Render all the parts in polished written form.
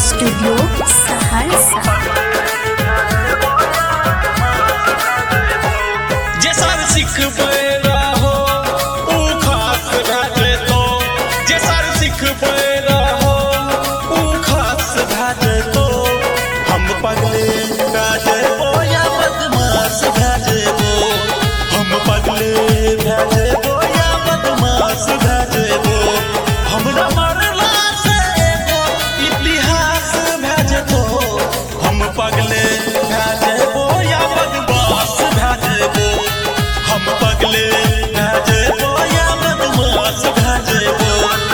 Studio Saharsa. जे सर सिखबै रहो ऊ खास भए जेतो, जे सर सिखबै रहो ऊ खास भए जेतो। हम पगले भए जेबो या बदमाश भए जेबो, हम पगले भए जेबो या बदमाश भए जेबो। हमरा मरला से एगो इतिहास भए जेतो, हम पगले भए जेबो या बदमाश भए जेबो, हम पगले भए जेबो या बदमाश भए जेबो।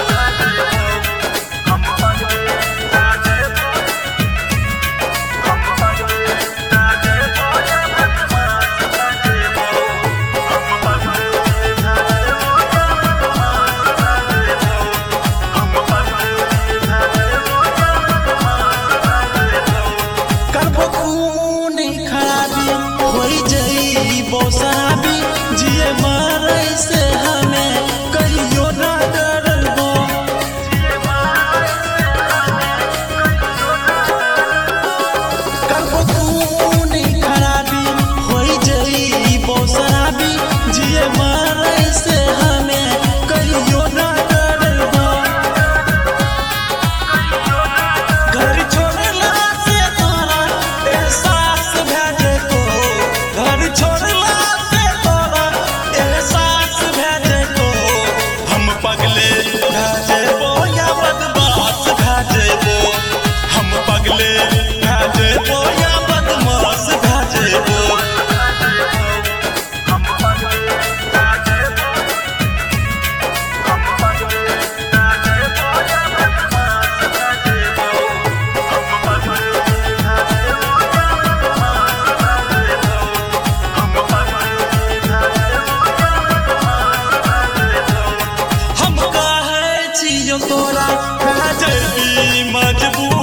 करबो खून खराबी होई जइबो साबी, जिए मारै से हमें कहियो ना डरबो। करबो खून खराबी होई जइबो साबी, जिए मारै से हमें कहियो ना डरबो। घर छोड़ला से तोरा एहसास भए जेतो, घर छोड़ला से तोरा एहसास भए जेतो। हम पगले भए जेबो या बदमाश भए जेबो, हम पगले भए जेबो या बदमाश भए जेबो। हम कहै छियौ तोरा भए जेबी मजबूर।